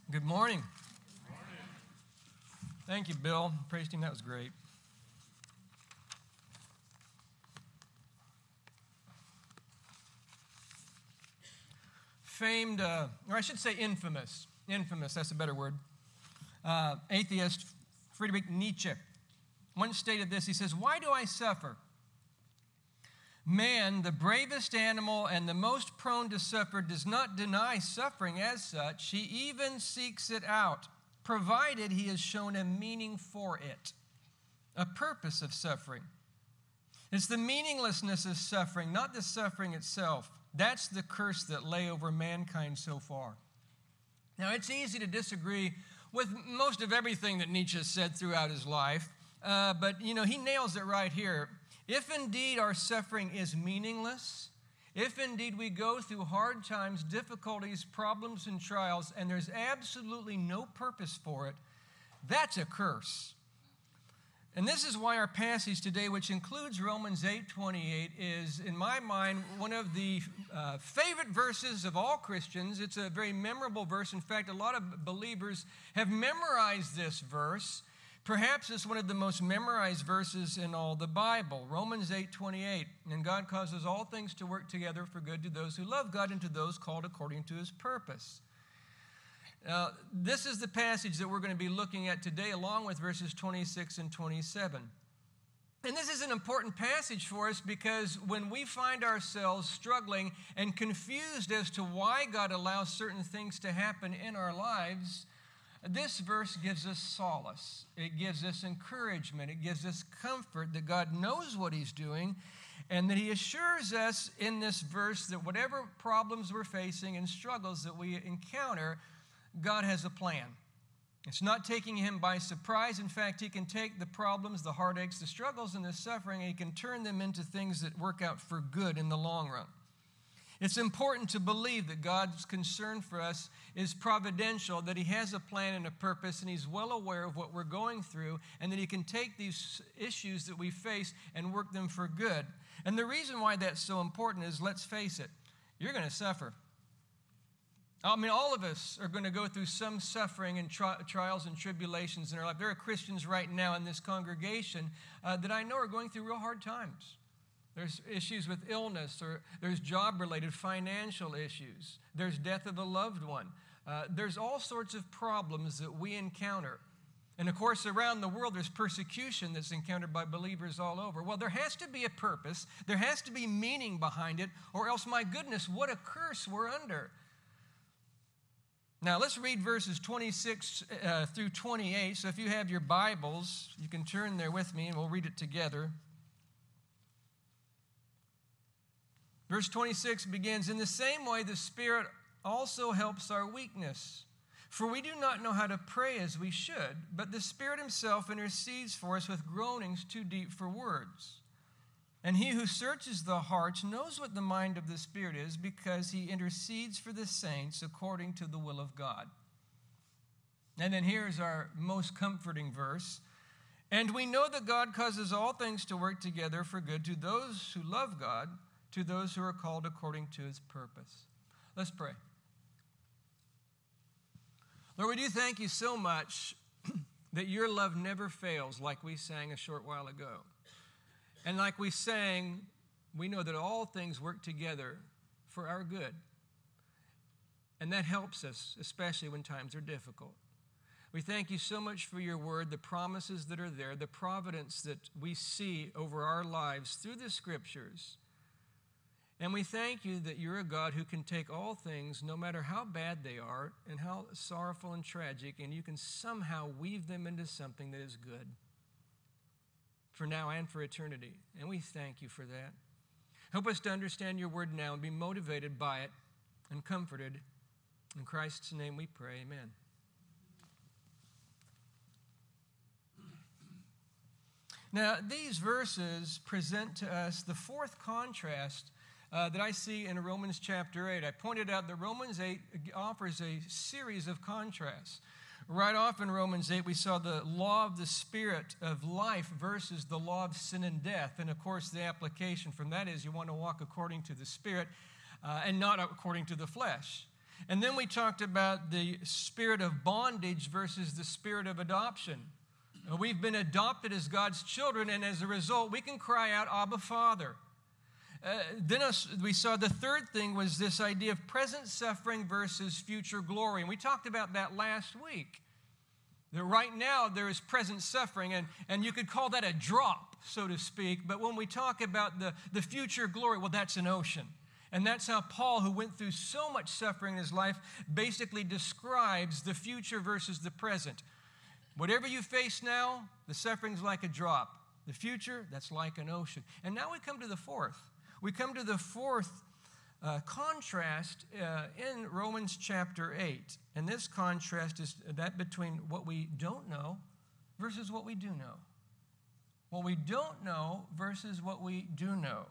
Good morning. Thank you, Bill. Praise team, that was great. Famed, or I should say infamous, that's a better word, atheist Friedrich Nietzsche once stated this. He says, "Why do I suffer? Man, the bravest animal and the most prone to suffer, does not deny suffering as such. He even seeks it out, provided he has shown a meaning for it, a purpose of suffering. It's the meaninglessness of suffering, not the suffering itself. That's the curse that lay over mankind so far." Now, it's easy to disagree with most of everything that Nietzsche said throughout his life, but, he nails it right here. If indeed our suffering is meaningless, if indeed we go through hard times, difficulties, problems, and trials, and there's absolutely no purpose for it, that's a curse. And this is why our passage today, which includes Romans 8:28, is, in my mind, one of the favorite verses of all Christians. It's a very memorable verse. In fact, a lot of believers have memorized this verse. Perhaps it's one of the most memorized verses in all the Bible. Romans 8:28, "And God causes all things to work together for good to those who love God and to those called according to his purpose." Now, this is the passage that we're going to be looking at today, along with verses 26 and 27. And this is an important passage for us because when we find ourselves struggling and confused as to why God allows certain things to happen in our lives, this verse gives us solace. It gives us encouragement. It gives us comfort that God knows what he's doing and that he assures us in this verse that whatever problems we're facing and struggles that we encounter, God has a plan. It's not taking him by surprise. In fact, he can take the problems, the heartaches, the struggles, and the suffering, and he can turn them into things that work out for good in the long run. It's important to believe that God's concern for us is providential, that he has a plan and a purpose, and he's well aware of what we're going through, and that he can take these issues that we face and work them for good. And the reason why that's so important is, let's face it, you're going to suffer. All of us are going to go through some suffering and trials and tribulations in our life. There are Christians right now in this congregation that I know are going through real hard times. There's issues with illness, or there's job-related financial issues. There's death of a loved one. There's all sorts of problems that we encounter. And, of course, around the world, there's persecution that's encountered by believers all over. Well, there has to be a purpose. There has to be meaning behind it, or else, my goodness, what a curse we're under. Now, let's read verses 26 through 28. So if you have your Bibles, you can turn there with me, and we'll read it together. Verse 26 begins, "In the same way, the Spirit also helps our weakness. For we do not know how to pray as we should, but the Spirit himself intercedes for us with groanings too deep for words. And he who searches the hearts knows what the mind of the Spirit is, because he intercedes for the saints according to the will of God." And then here's our most comforting verse. "And we know that God causes all things to work together for good to those who love God, to those who are called according to his purpose." Let's pray. Lord, we do thank you so much that your love never fails, like we sang a short while ago. And like we sang, we know that all things work together for our good. And that helps us, especially when times are difficult. We thank you so much for your word, the promises that are there, the providence that we see over our lives through the scriptures. And we thank you that you're a God who can take all things, no matter how bad they are and how sorrowful and tragic, and you can somehow weave them into something that is good for now and for eternity. And we thank you for that. Help us to understand your word now and be motivated by it and comforted. In Christ's name we pray, amen. Now, these verses present to us the fourth contrast that I see in Romans chapter 8. I pointed out that Romans 8 offers a series of contrasts. Right off in Romans 8, we saw the law of the Spirit of life versus the law of sin and death. And, of course, the application from that is you want to walk according to the Spirit and not according to the flesh. And then we talked about the spirit of bondage versus the spirit of adoption. We've been adopted as God's children, and as a result, we can cry out, Abba, Father. We saw the third thing was this idea of present suffering versus future glory. And we talked about that last week. That right now there is present suffering, and you could call that a drop, so to speak. But when we talk about the future glory, well, that's an ocean. And that's how Paul, who went through so much suffering in his life, basically describes the future versus the present. Whatever you face now, the suffering's like a drop. The future, that's like an ocean. And now we come to the fourth. We come to the fourth contrast in Romans chapter 8. And this contrast is that between what we don't know versus what we do know. What we don't know versus what we do know.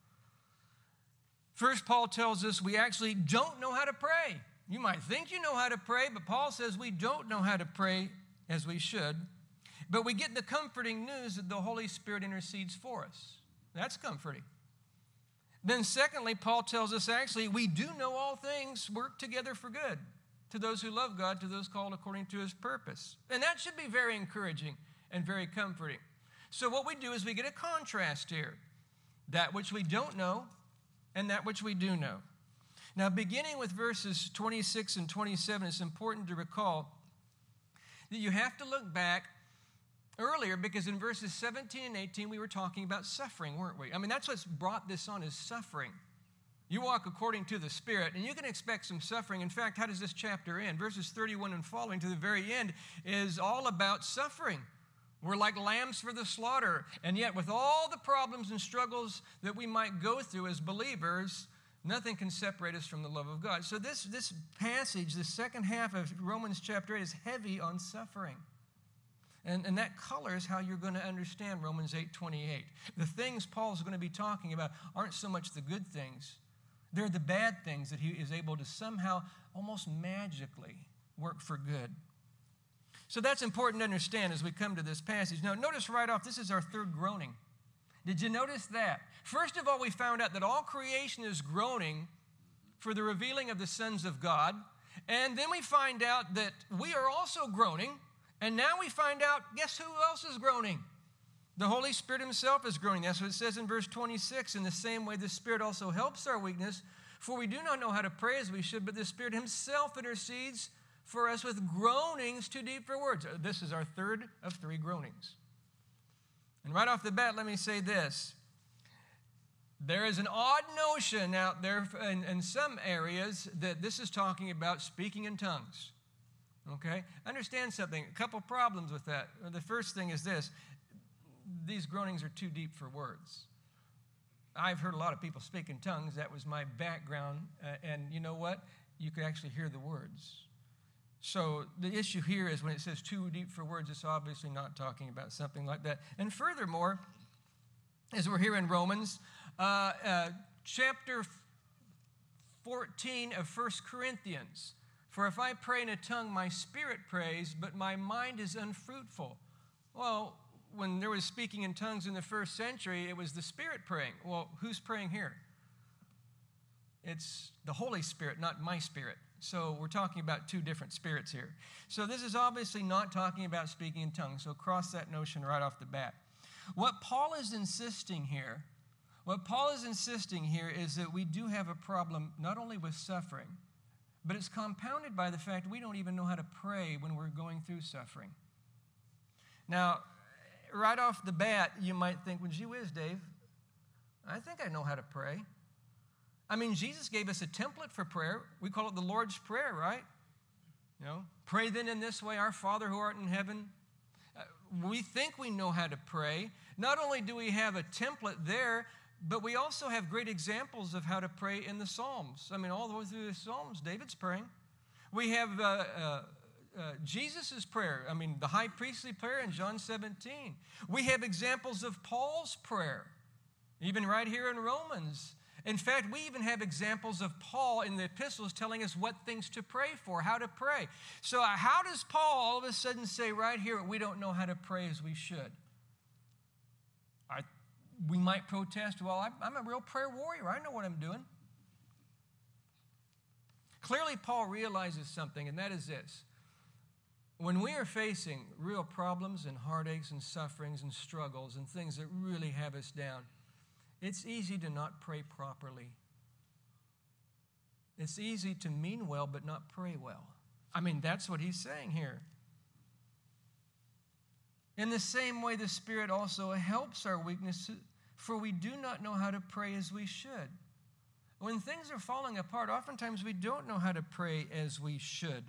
First, Paul tells us we actually don't know how to pray. You might think you know how to pray, but Paul says we don't know how to pray as we should. But we get the comforting news that the Holy Spirit intercedes for us. That's comforting. Then secondly, Paul tells us actually we do know all things work together for good to those who love God, to those called according to his purpose. And that should be very encouraging and very comforting. So what we do is we get a contrast here. That which we don't know and that which we do know. Now, beginning with verses 26 and 27, it's important to recall that you have to look back earlier, because in verses 17 and 18, we were talking about suffering, weren't we? I mean, that's what's brought this on, is suffering. You walk according to the Spirit, and you can expect some suffering. In fact, how does this chapter end? Verses 31 and following to the very end is all about suffering. We're like lambs for the slaughter. And yet, with all the problems and struggles that we might go through as believers, nothing can separate us from the love of God. So this passage, the second half of Romans chapter 8, is heavy on suffering. And that colors how you're going to understand Romans 8:28. The things Paul's going to be talking about aren't so much the good things. They're the bad things that he is able to somehow, almost magically, work for good. So that's important to understand as we come to this passage. Now, notice right off, this is our third groaning. Did you notice that? First of all, we found out that all creation is groaning for the revealing of the sons of God. And then we find out that we are also groaning. And now we find out, guess who else is groaning? The Holy Spirit himself is groaning. That's what it says in verse 26. In the same way, the Spirit also helps our weakness, for we do not know how to pray as we should, but the Spirit himself intercedes for us with groanings too deep for words. This is our third of three groanings. And right off the bat, let me say this. There is an odd notion out there in some areas that this is talking about speaking in tongues. Okay? Understand something. A couple problems with that. The first thing is this. These groanings are too deep for words. I've heard a lot of people speak in tongues. That was my background. And you know what? You could actually hear the words. So the issue here is when it says too deep for words, it's obviously not talking about something like that. And furthermore, as we're here in Romans, chapter 14 of 1 Corinthians, for if I pray in a tongue, my spirit prays, but my mind is unfruitful. Well, when there was speaking in tongues in the first century, it was the Spirit praying. Well, who's praying here? It's the Holy Spirit, not my spirit. So we're talking about two different spirits here. So this is obviously not talking about speaking in tongues. So cross that notion right off the bat. What Paul is insisting here is that we do have a problem not only with suffering, but it's compounded by the fact we don't even know how to pray when we're going through suffering. Now, right off the bat, you might think, well, gee whiz, Dave, I think I know how to pray. I mean, Jesus gave us a template for prayer. We call it the Lord's Prayer, right? You know, pray then in this way, our Father who art in heaven. We think we know how to pray. Not only do we have a template there, but we also have great examples of how to pray in the Psalms. I mean, all the way through the Psalms, David's praying. We have Jesus' prayer. I mean, the high priestly prayer in John 17. We have examples of Paul's prayer, even right here in Romans. In fact, we even have examples of Paul in the epistles telling us what things to pray for, how to pray. So how does Paul all of a sudden say right here we don't know how to pray as we should? We might protest, well, I'm a real prayer warrior. I know what I'm doing. Clearly, Paul realizes something, and that is this. When we are facing real problems and heartaches and sufferings and struggles and things that really have us down, it's easy to not pray properly. It's easy to mean well but not pray well. I mean, that's what he's saying here. In the same way, the Spirit also helps our weakness, for we do not know how to pray as we should. When things are falling apart, oftentimes we don't know how to pray as we should.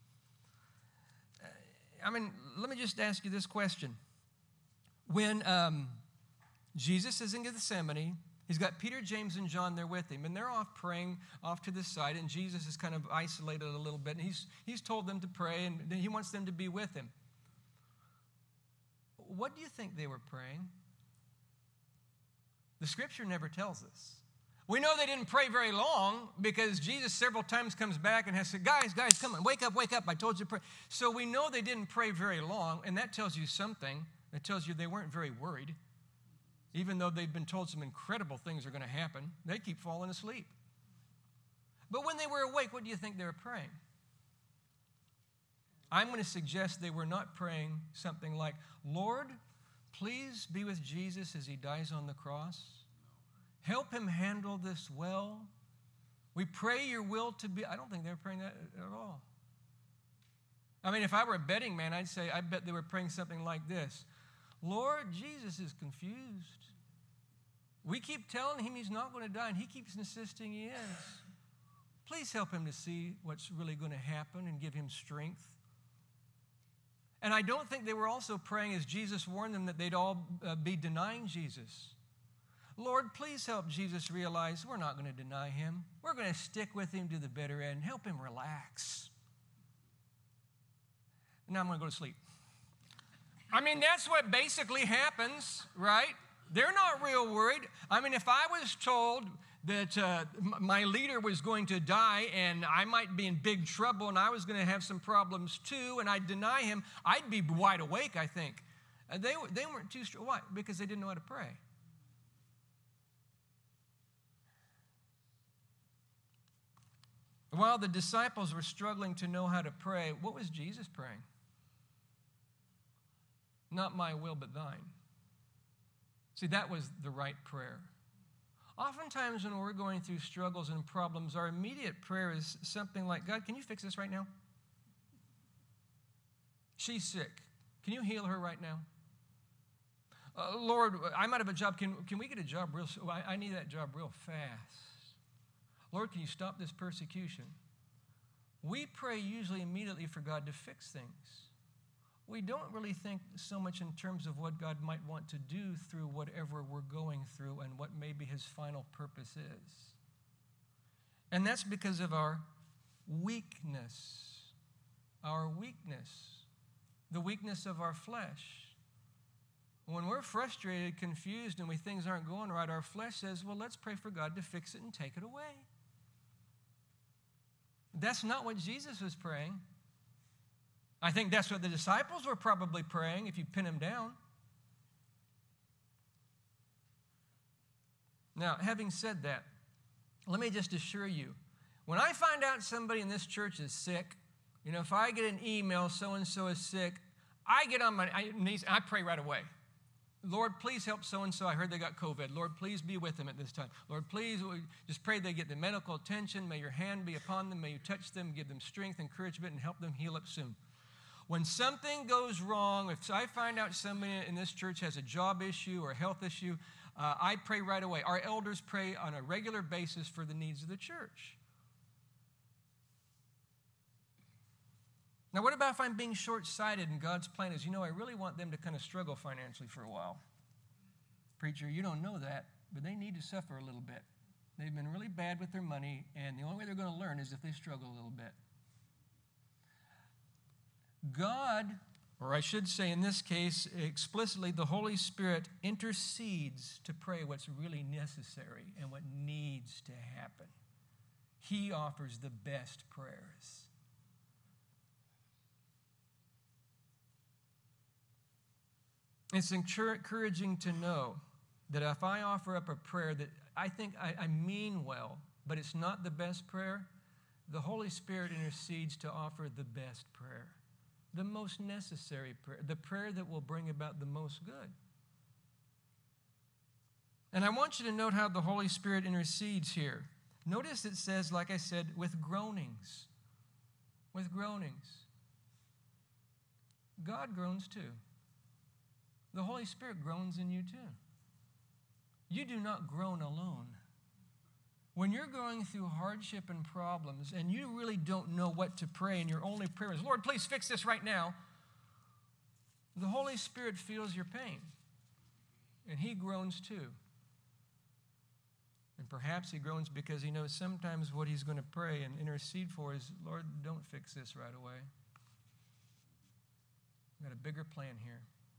Let me just ask you this question. When Jesus is in Gethsemane, he's got Peter, James, and John there with him, and they're off praying off to the side, and Jesus is kind of isolated a little bit, and he's told them to pray, and he wants them to be with him. What do you think they were praying? The Scripture never tells us. We know they didn't pray very long because Jesus several times comes back and has said, guys, come on, wake up, I told you to pray. So we know they didn't pray very long, and that tells you something. It tells you they weren't very worried. Even though they've been told some incredible things are going to happen, they keep falling asleep. But when they were awake, what do you think they were praying? I'm going to suggest they were not praying something like, Lord, please be with Jesus as he dies on the cross. Help him handle this well. We pray your will to be. I don't think they were praying that at all. I mean, if I were a betting man, I'd say, I bet they were praying something like this. Lord, Jesus is confused. We keep telling him he's not going to die, and he keeps insisting he is. Please help him to see what's really going to happen and give him strength. And I don't think they were also praying as Jesus warned them that they'd all be denying Jesus. Lord, please help Jesus realize we're not going to deny him. We're going to stick with him to the bitter end. Help him relax. Now I'm going to go to sleep. I mean, that's what basically happens, right? They're not real worried. I mean, if I was told that my leader was going to die and I might be in big trouble and I was going to have some problems too and I'd deny him, I'd be wide awake, I think. They weren't too strong. Why? Because they didn't know how to pray. While the disciples were struggling to know how to pray, what was Jesus praying? Not my will, but thine. See, that was the right prayer. Oftentimes when we're going through struggles and problems, our immediate prayer is something like, God, can you fix this right now? She's sick. Can you heal her right now? Lord, I'm out of a job. Can we get a job real soon? I need that job real fast. Lord, can you stop this persecution? We pray usually immediately for God to fix things. We don't really think so much in terms of what God might want to do through whatever we're going through and what maybe his final purpose is. And that's because of our weakness. Our weakness. The weakness of our flesh. When we're frustrated, confused, and things aren't going right, our flesh says, well, let's pray for God to fix it and take it away. That's not what Jesus was praying. I think that's what the disciples were probably praying if you pin them down. Now, having said that, let me just assure you, when I find out somebody in this church is sick, if I get an email, so-and-so is sick, I get on my knees and I pray right away. Lord, please help so-and-so. I heard they got COVID. Lord, please be with them at this time. Lord, please just pray they get the medical attention. May your hand be upon them. May you touch them, give them strength, encouragement, and help them heal up soon. When something goes wrong, if I find out somebody in this church has a job issue or a health issue, I pray right away. Our elders pray on a regular basis for the needs of the church. Now, what about if I'm being short-sighted and God's plan is, I really want them to kind of struggle financially for a while? Preacher, you don't know that, but they need to suffer a little bit. They've been really bad with their money, and the only way they're going to learn is if they struggle a little bit. God, or I should say in this case, explicitly, the Holy Spirit intercedes to pray what's really necessary and what needs to happen. He offers the best prayers. It's encouraging to know that if I offer up a prayer that I think I mean well, but it's not the best prayer, the Holy Spirit intercedes to offer the best prayer, the most necessary prayer, the prayer that will bring about the most good. And I want you to note how the Holy Spirit intercedes here. Notice it says, like I said, with groanings. With groanings. God groans too. The Holy Spirit groans in you too. You do not groan alone. When you're going through hardship and problems and you really don't know what to pray and your only prayer is, Lord, please fix this right now, the Holy Spirit feels your pain and He groans too. And perhaps He groans because He knows sometimes what He's going to pray and intercede for is, Lord, don't fix this right away. I've got a bigger plan here.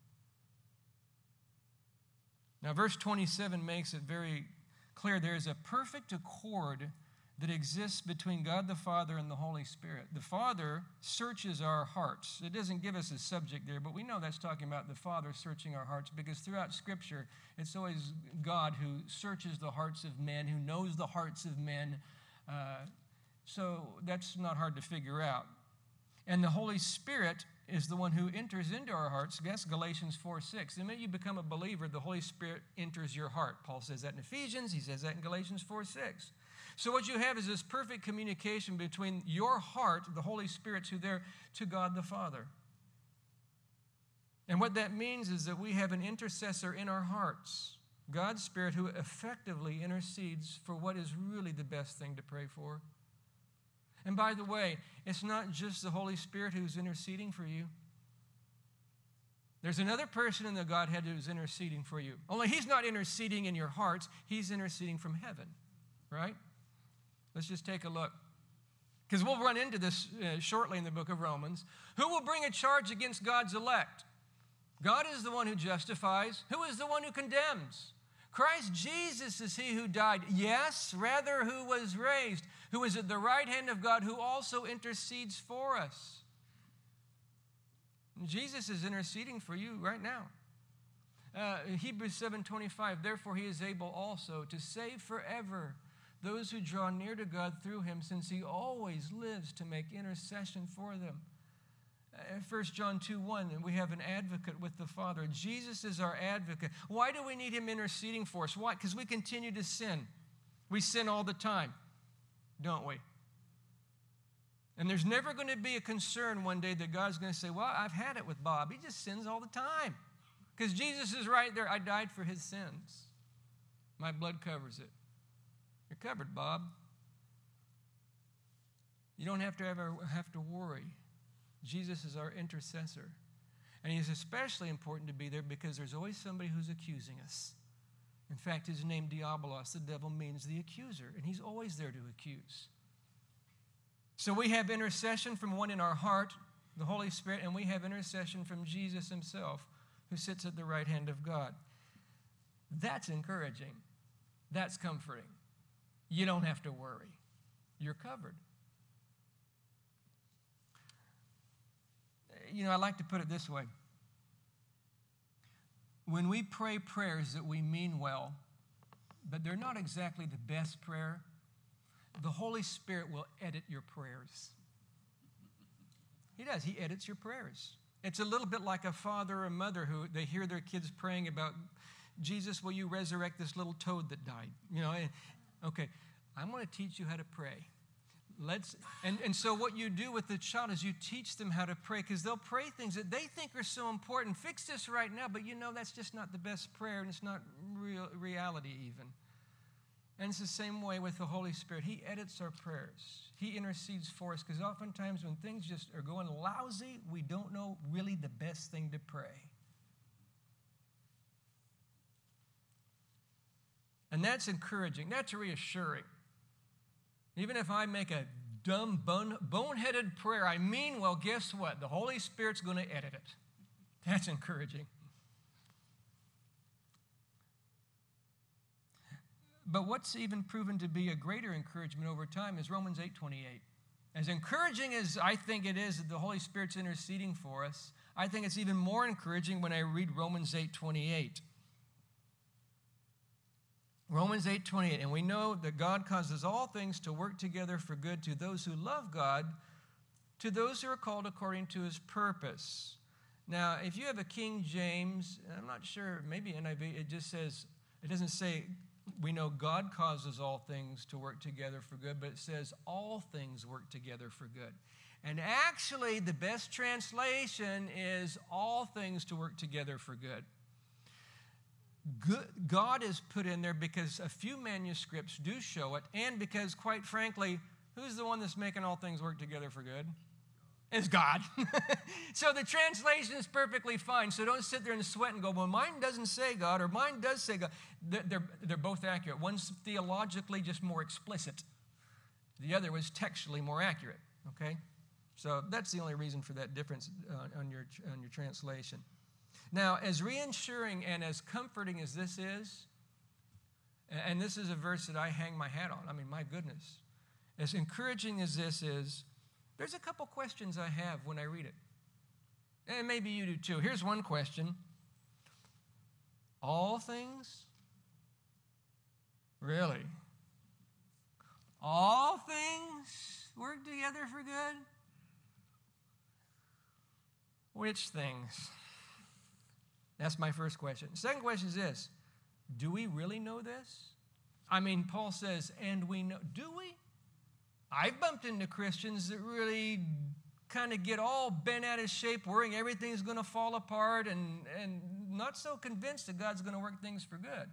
Now, verse 27 makes it very clear there is a perfect accord that exists between God the Father and the Holy Spirit. The Father searches our hearts. It doesn't give us a subject there, but we know that's talking about the Father searching our hearts because throughout Scripture, it's always God who searches the hearts of men, who knows the hearts of men. So that's not hard to figure out. And the Holy Spirit is the one who enters into our hearts. Guess Galatians 4:6. The minute you become a believer, the Holy Spirit enters your heart. Paul says that in Ephesians. He says that in Galatians 4:6. So what you have is this perfect communication between your heart, the Holy Spirit, to God the Father. And what that means is that we have an intercessor in our hearts, God's Spirit, who effectively intercedes for what is really the best thing to pray for. And by the way, it's not just the Holy Spirit who's interceding for you. There's another person in the Godhead who's interceding for you. Only He's not interceding in your hearts. He's interceding from heaven, right? Let's just take a look. Because we'll run into this shortly in the book of Romans. Who will bring a charge against God's elect? God is the one who justifies. Who is the one who condemns? Christ Jesus is He who died. Yes, rather who was raised, who is at the right hand of God, who also intercedes for us. And Jesus is interceding for you right now. Hebrews 7:25, therefore He is able also to save forever those who draw near to God through Him, since He always lives to make intercession for them. 1 John 2:1, we have an advocate with the Father. Jesus is our advocate. Why do we need Him interceding for us? Why? Because we continue to sin. We sin all the time, don't we? And there's never going to be a concern one day that God's going to say, well, I've had it with Bob. He just sins all the time. Because Jesus is right there. I died for his sins. My blood covers it. You're covered, Bob. You don't have to ever have to worry. Jesus is our intercessor. And He's especially important to be there because there's always somebody who's accusing us. In fact, his name, Diabolos, the devil, means the accuser. And he's always there to accuse. So we have intercession from one in our heart, the Holy Spirit, and we have intercession from Jesus Himself, who sits at the right hand of God. That's encouraging. That's comforting. You don't have to worry. You're covered. You know, I like to put it this way. When we pray prayers that we mean well, but they're not exactly the best prayer, the Holy Spirit will edit your prayers. He does. He edits your prayers. It's a little bit like a father or a mother who they hear their kids praying about, Jesus, will you resurrect this little toad that died? You know, okay, I'm going to teach you how to pray. And so what you do with the child is you teach them how to pray because they'll pray things that they think are so important. Fix this right now, but you know that's just not the best prayer and it's not reality even. And it's the same way with the Holy Spirit. He edits our prayers. He intercedes for us because oftentimes when things just are going lousy, we don't know really the best thing to pray. And that's encouraging. That's reassuring. Even if I make a dumb, boneheaded prayer, I mean well, guess what? The Holy Spirit's going to edit it. That's encouraging. But what's even proven to be a greater encouragement over time is Romans 8:28. As encouraging as I think it is that the Holy Spirit's interceding for us, I think it's even more encouraging when I read Romans 8:28. Romans 8:28, and we know that God causes all things to work together for good to those who love God, to those who are called according to his purpose. Now, if you have a King James, I'm not sure, maybe NIV, it just says, it doesn't say, we know God causes all things to work together for good, but it says all things work together for good. And actually, the best translation is all things to work together for good. God is put in there because a few manuscripts do show it, and because, quite frankly, who's the one that's making all things work together for good? It's God. So the translation is perfectly fine. So don't sit there and sweat and go, well, mine doesn't say God, or mine does say God. They're both accurate. One's theologically just more explicit. The other was textually more accurate, okay? So that's the only reason for that difference on your translation. Now, as reassuring and as comforting as this is, and this is a verse that I hang my hat on, I mean, my goodness. As encouraging as this is, there's a couple questions I have when I read it. And maybe you do too. Here's one question. All things? Really? All things work together for good? Which things? That's my first question. Second question is this. Do we really know this? I mean, Paul says, and we know. Do we? I've bumped into Christians that really kind of get all bent out of shape, worrying everything's going to fall apart, and not so convinced that God's going to work things for good.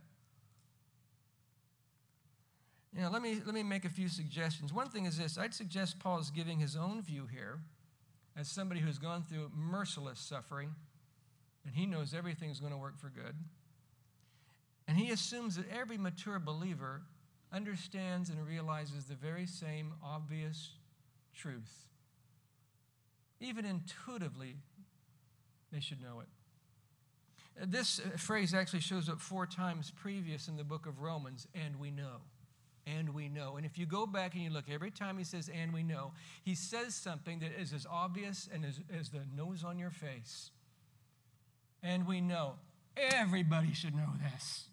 You know, let me make a few suggestions. One thing is this. I'd suggest Paul is giving his own view here as somebody who's gone through merciless suffering, and he knows everything's going to work for good. And he assumes that every mature believer understands and realizes the very same obvious truth. Even intuitively, they should know it. This phrase actually shows up 4 times previous in the book of Romans, and we know. And we know. And if you go back and you look, every time he says, and we know, he says something that is as obvious and as the nose on your face. And we know. Everybody should know this.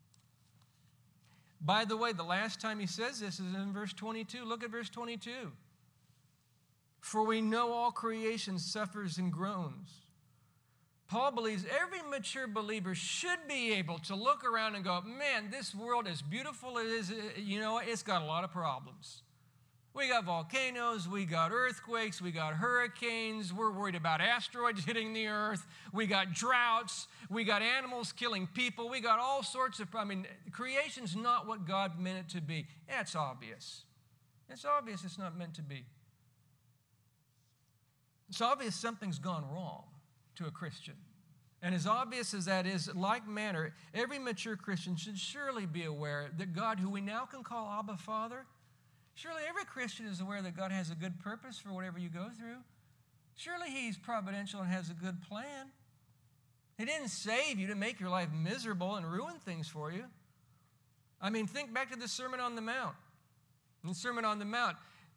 By the way, the last time he says this is in verse 22. Look at verse 22. For we know all creation suffers and groans. Paul believes every mature believer should be able to look around and go, man, this world, as beautiful as it is, you know, it's got a lot of problems. We got volcanoes, we got earthquakes, we got hurricanes, we're worried about asteroids hitting the earth, we got droughts, we got animals killing people, we got all sorts of, creation's not what God meant it to be. Yeah, it's obvious. It's obvious it's not meant to be. It's obvious something's gone wrong to a Christian. And as obvious as that is, like manner, every mature Christian should surely be aware that God, who we now can call Abba Father, surely every Christian is aware that God has a good purpose for whatever you go through. Surely he's providential and has a good plan. He didn't save you to make your life miserable and ruin things for you. I mean, think back to the Sermon on the Mount. In the Sermon on the Mount,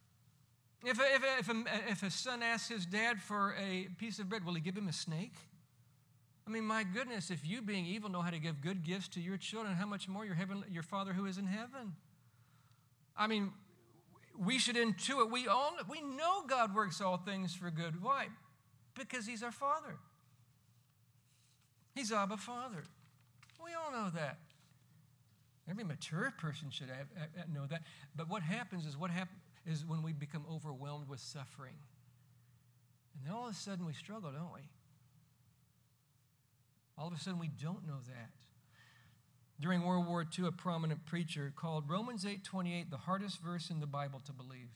if a son asks his dad for a piece of bread, will he give him a snake? I mean, my goodness, if you being evil know how to give good gifts to your children, how much more your Father who is in heaven? I mean, we should intuit. We know God works all things for good. Why? Because he's our Father. He's Abba Father. We all know that. Every mature person should know that. But what happens is when we become overwhelmed with suffering. And then all of a sudden we struggle, don't we? All of a sudden we don't know that. During World War II, a prominent preacher called Romans 8:28 the hardest verse in the Bible to believe.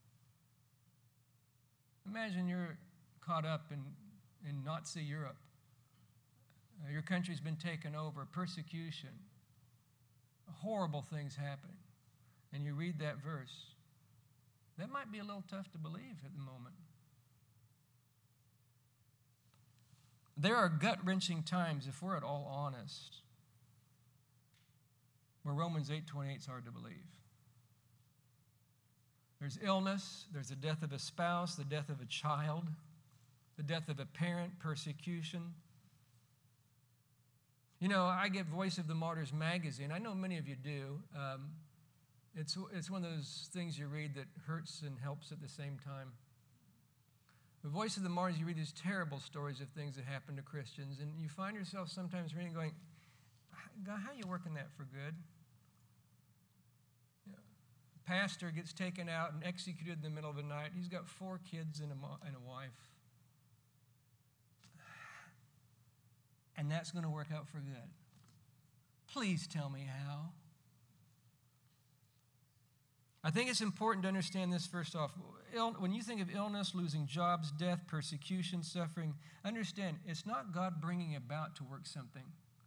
Imagine you're caught up in Nazi Europe. Your country's been taken over, persecution, horrible things happening. And you read that verse. That might be a little tough to believe at the moment. There are gut-wrenching times, if we're at all honest, where Romans 8:28 is hard to believe. There's illness, there's the death of a spouse, the death of a child, the death of a parent, persecution. You know, I get Voice of the Martyrs magazine. I know many of you do. It's one of those things you read that hurts and helps at the same time. The Voice of the Martyrs, you read these terrible stories of things that happen to Christians, and you find yourself sometimes reading going, God, how are you working that for good? You know, a pastor gets taken out and executed in the middle of the night. He's got 4 kids and a wife. And that's going to work out for good. Please tell me how. I think it's important to understand this first off. When you think of illness, losing jobs, death, persecution, suffering, understand it's not God bringing about to work something.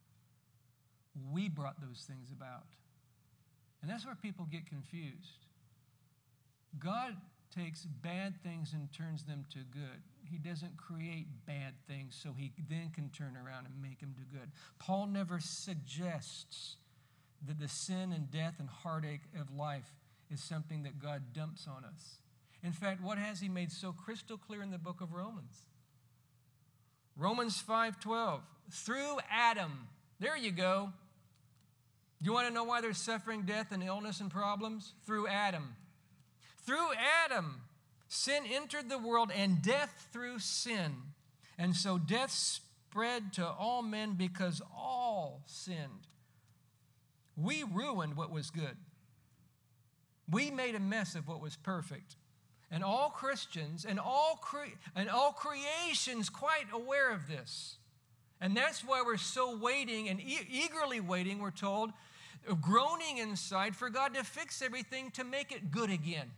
We brought those things about. And that's where people get confused. God takes bad things and turns them to good. He doesn't create bad things so he then can turn around and make them do good. Paul never suggests that the sin and death and heartache of life is something that God dumps on us. In fact, what has he made so crystal clear in the book of Romans? Romans 5:12, through Adam. There you go. You want to know why there's suffering, death, and illness and problems? Through Adam. Through Adam, sin entered the world, and death through sin. And so death spread to all men because all sinned. We ruined what was good. We made a mess of what was perfect. And all Christians and all creation's quite aware of this. And that's why we're so waiting and eagerly waiting, we're told, groaning inside for God to fix everything to make it good again.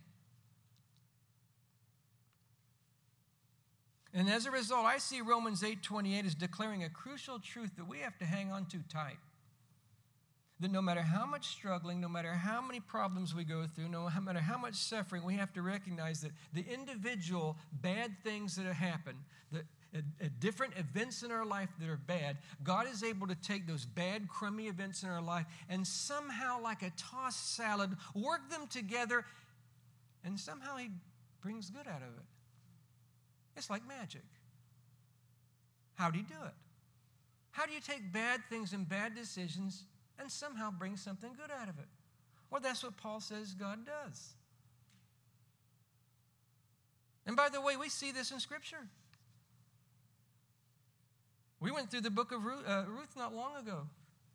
And as a result, I see Romans 8:28 as declaring a crucial truth that we have to hang on to tight. That no matter how much struggling, no matter how many problems we go through, no matter how much suffering, we have to recognize that the individual bad things that have happened, the different events in our life that are bad, God is able to take those bad, crummy events in our life and somehow, like a tossed salad, work them together, and somehow he brings good out of it. It's like magic. How do you do it? How do you take bad things and bad decisions and somehow bring something good out of it? Well, that's what Paul says God does. And by the way, we see this in Scripture. We went through the book of Ruth not long ago.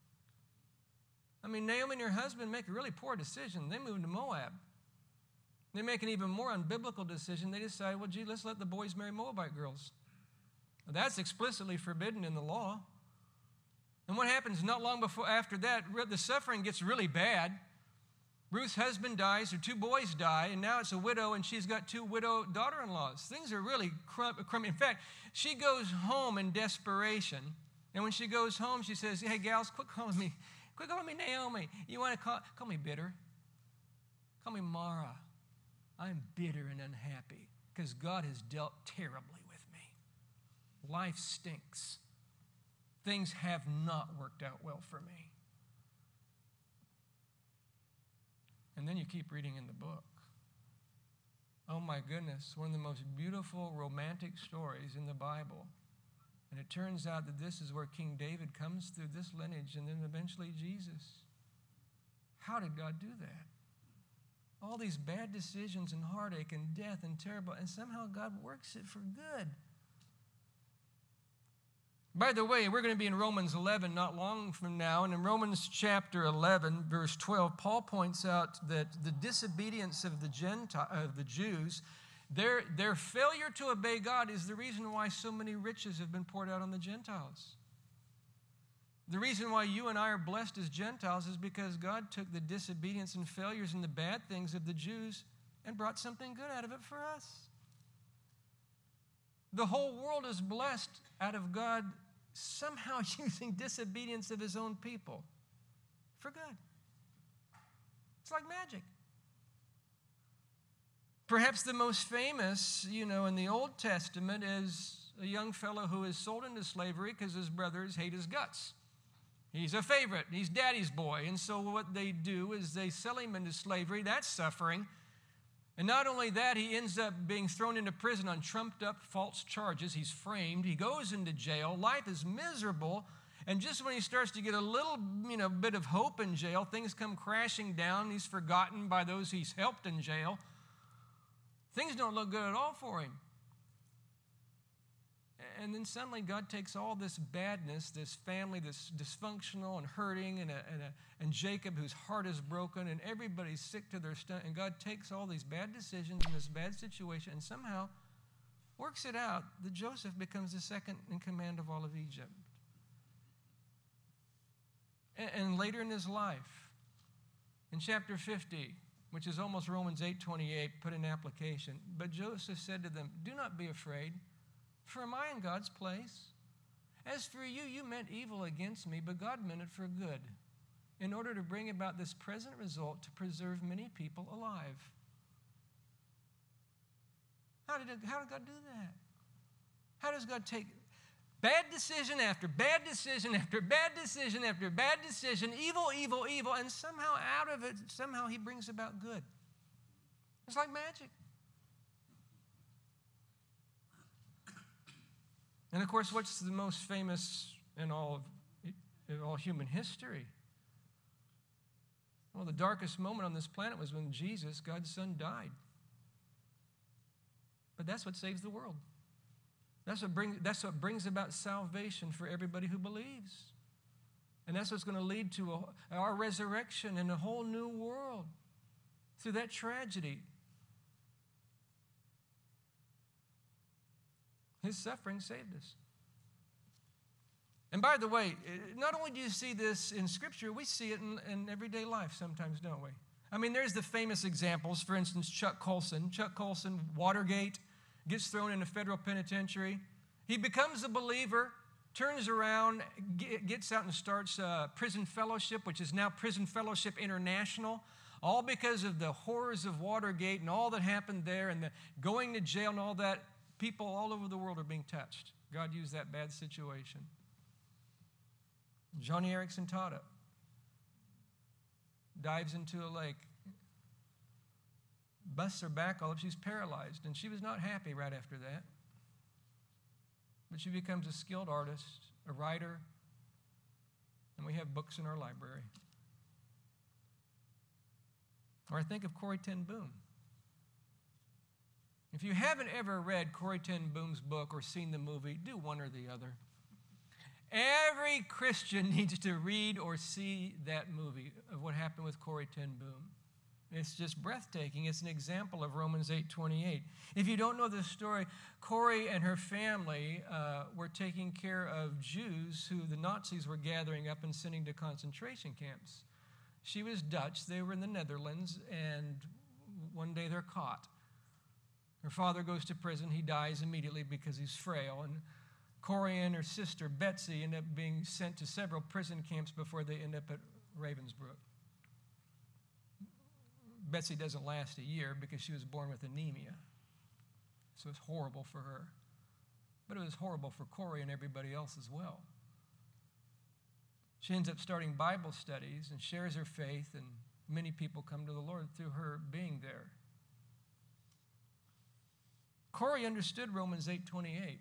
I mean, Naomi and her husband make a really poor decision. They move to Moab. They make an even more unbiblical decision. They decide, well, gee, let's let the boys marry Moabite girls. That's explicitly forbidden in the law. And what happens not long after that, the suffering gets really bad. Ruth's husband dies, her 2 boys die, and now it's a widow, and she's got 2 widow daughter-in-laws. Things are really crummy. In fact, she goes home in desperation, and when she goes home, she says, hey, gals, quit calling me Naomi. You want to call me bitter? Call me Mara. I'm bitter and unhappy because God has dealt terribly with me. Life stinks. Things have not worked out well for me. And then you keep reading in the book. Oh my goodness, one of the most beautiful romantic stories in the Bible. And it turns out that this is where King David comes through this lineage and then eventually Jesus. How did God do that? All these bad decisions and heartache and death and terrible, and somehow God works it for good. By the way, we're going to be in Romans 11 not long from now, and in Romans chapter 11, verse 12, Paul points out that the disobedience of the Jews, their failure to obey God is the reason why so many riches have been poured out on the Gentiles. The reason why you and I are blessed as Gentiles is because God took the disobedience and failures and the bad things of the Jews and brought something good out of it for us. The whole world is blessed out of God somehow using disobedience of his own people for good. It's like magic. Perhaps the most famous, in the Old Testament is a young fellow who is sold into slavery because his brothers hate his guts. He's a favorite. He's daddy's boy. And so what they do is they sell him into slavery. That's suffering. And not only that, he ends up being thrown into prison on trumped up false charges. He's framed. He goes into jail. Life is miserable. And just when he starts to get a little, bit of hope in jail, things come crashing down. He's forgotten by those he's helped in jail. Things don't look good at all for him. And then suddenly God takes all this badness, this family that's dysfunctional and hurting, and Jacob, whose heart is broken, and everybody's sick to their stomach. And God takes all these bad decisions in this bad situation and somehow works it out that Joseph becomes the second in command of all of Egypt. And later in his life, in chapter 50, which is almost Romans 8:28, put in application, but Joseph said to them, "Do not be afraid, for am I in God's place? As for you, you meant evil against me, but God meant it for good, in order to bring about this present result to preserve many people alive." How did God do that? How does God take bad decision after bad decision after bad decision after bad decision, evil, evil, evil, and somehow out of it, somehow he brings about good? It's like magic. And of course, what's the most famous in all human history? Well, the darkest moment on this planet was when Jesus, God's Son, died. But that's what saves the world. That's what brings about salvation for everybody who believes. And that's what's going to lead to our resurrection and a whole new world through that tragedy. His suffering saved us. And by the way, not only do you see this in Scripture, we see it in everyday life sometimes, don't we? I mean, there's the famous examples. For instance, Chuck Colson. Chuck Colson, Watergate, gets thrown in a federal penitentiary. He becomes a believer, turns around, gets out and starts Prison Fellowship, which is now Prison Fellowship International, all because of the horrors of Watergate and all that happened there and the going to jail and all that. People all over the world are being touched. God used that bad situation. Joni Eareckson Tada dives into a lake, busts her back all up. She's paralyzed, and she was not happy right after that. But she becomes a skilled artist, a writer, and we have books in our library. Or I think of Corrie ten Boom. If you haven't ever read Corrie ten Boom's book or seen the movie, do one or the other. Every Christian needs to read or see that movie of what happened with Corrie ten Boom. It's just breathtaking. It's an example of Romans 8:28. If you don't know the story, Corrie and her family were taking care of Jews who the Nazis were gathering up and sending to concentration camps. She was Dutch. They were in the Netherlands, and one day they're caught. Her father goes to prison. He dies immediately because he's frail. And Corrie and her sister, Betsy, end up being sent to several prison camps before they end up at Ravensbrück. Betsy doesn't last a year because she was born with anemia. So it's horrible for her. But it was horrible for Corrie and everybody else as well. She ends up starting Bible studies and shares her faith, and many people come to the Lord through her being there. Corrie understood Romans 8:28.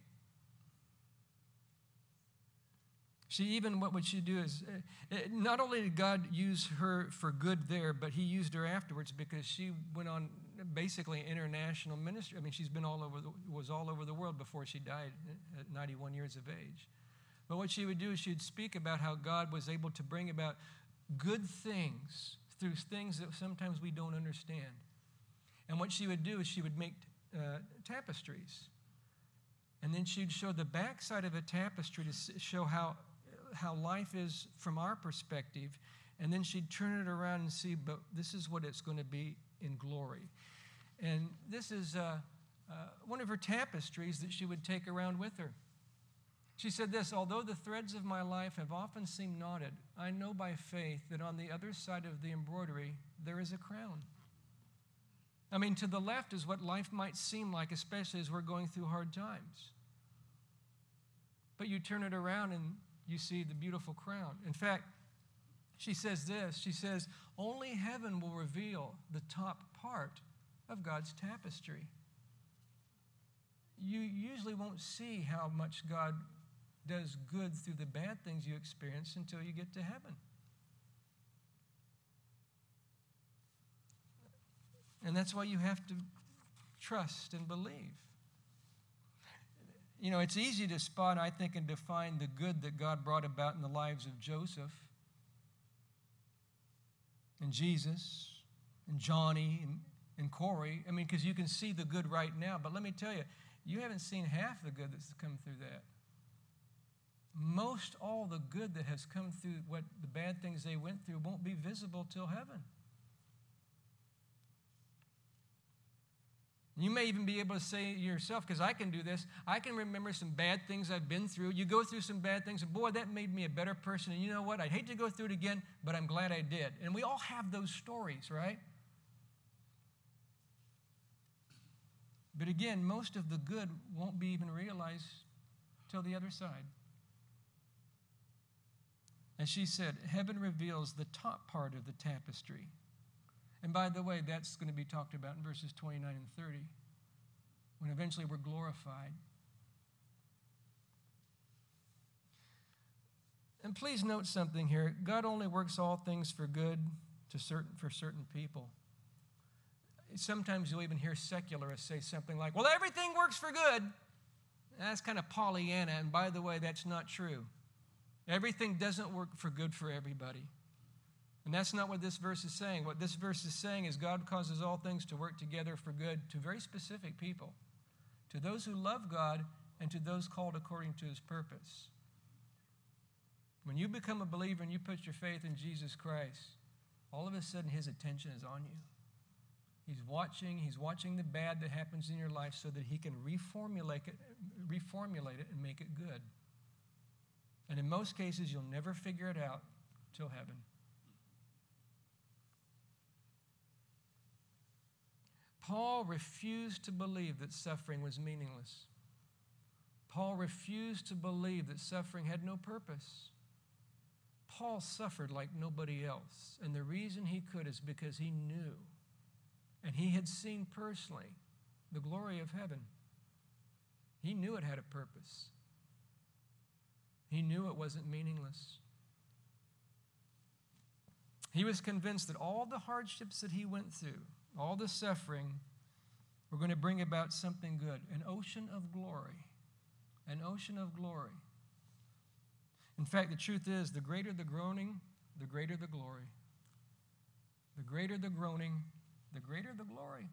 What would she do is, not only did God use her for good there, but he used her afterwards because she went on basically international ministry. I mean, she's been was all over the world before she died at 91 years of age. But what she would do is she'd speak about how God was able to bring about good things through things that sometimes we don't understand. And what she would do is she would make tapestries. And then she'd show the backside of a tapestry to show how life is from our perspective. And then she'd turn it around and see, but this is what it's going to be in glory. And this is one of her tapestries that she would take around with her. She said this: "Although the threads of my life have often seemed knotted, I know by faith that on the other side of the embroidery there is a crown." I mean, to the left is what life might seem like, especially as we're going through hard times. But you turn it around and you see the beautiful crown. In fact, she says this. She says, "Only heaven will reveal the top part of God's tapestry." You usually won't see how much God does good through the bad things you experience until you get to heaven. And that's why you have to trust and believe. You know, it's easy to spot, I think, and define the good that God brought about in the lives of Joseph and Jesus and Johnny and Corey. I mean, because you can see the good right now. But let me tell you, you haven't seen half the good that's come through that. Most all the good that has come through what the bad things they went through won't be visible till heaven. You may even be able to say yourself, because I can do this, I can remember some bad things I've been through. You go through some bad things, and boy, that made me a better person. And you know what? I'd hate to go through it again, but I'm glad I did. And we all have those stories, right? But again, most of the good won't be even realized till the other side. As she said, heaven reveals the top part of the tapestry. And by the way, that's going to be talked about in verses 29 and 30, when eventually we're glorified. And please note something here. God only works all things for good for certain people. Sometimes you'll even hear secularists say something like, well, everything works for good. That's kind of Pollyanna, and by the way, that's not true. Everything doesn't work for good for everybody. And that's not what this verse is saying. What this verse is saying is God causes all things to work together for good to very specific people, to those who love God and to those called according to his purpose. When you become a believer and you put your faith in Jesus Christ, all of a sudden his attention is on you. He's watching the bad that happens in your life so that he can reformulate it and make it good. And in most cases, you'll never figure it out till heaven. Paul refused to believe that suffering was meaningless. Paul refused to believe that suffering had no purpose. Paul suffered like nobody else. And the reason he could is because he knew, and he had seen personally, the glory of heaven. He knew it had a purpose. He knew it wasn't meaningless. He was convinced that all the hardships that he went through, all the suffering, were going to bring about something good, an ocean of glory. An ocean of glory. In fact, the truth is, the greater the groaning, the greater the glory. The greater the groaning, the greater the glory.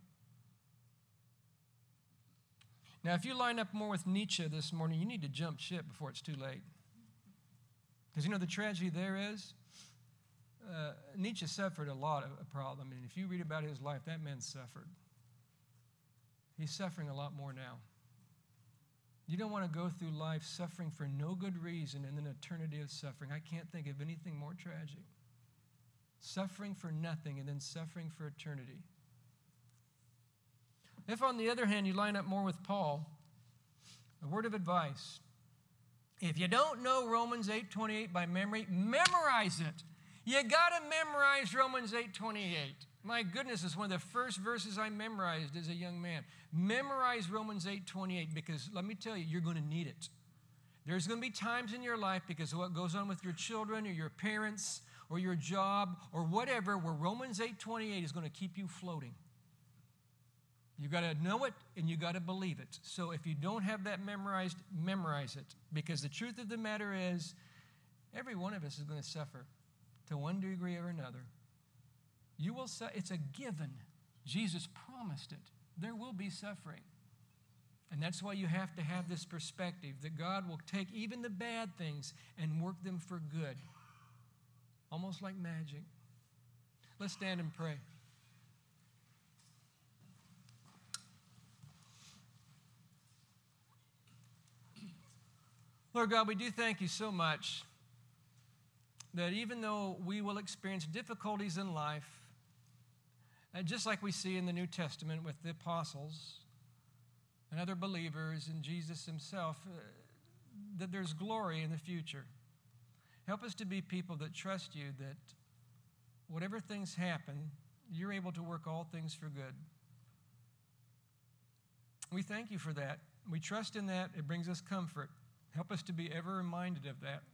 Now, if you line up more with Nietzsche this morning, you need to jump ship before it's too late. Because you know the tragedy there is, Nietzsche suffered a lot of a problem. I mean, if you read about his life, that man suffered. He's suffering a lot more now. You don't want to go through life suffering for no good reason and an eternity of suffering. I can't think of anything more tragic. Suffering for nothing and then suffering for eternity. If, on the other hand, you line up more with Paul, a word of advice. If you don't know Romans 8:28 by memory, memorize it. You got to memorize Romans 8:28. My goodness, it's one of the first verses I memorized as a young man. Memorize Romans 8:28 because let me tell you, you're going to need it. There's going to be times in your life because of what goes on with your children or your parents or your job or whatever where Romans 8:28 is going to keep you floating. You got to know it and you got to believe it. So if you don't have that memorized, memorize it. Because the truth of the matter is, every one of us is going to suffer to one degree or another. You will say it's a given. Jesus promised it. There will be suffering. And that's why you have to have this perspective that God will take even the bad things and work them for good. Almost like magic. Let's stand and pray. Lord God, we do thank you so much that even though we will experience difficulties in life, just like we see in the New Testament with the apostles and other believers and Jesus himself, that there's glory in the future. Help us to be people that trust you, that whatever things happen, you're able to work all things for good. We thank you for that. We trust in that. It brings us comfort. Help us to be ever reminded of that.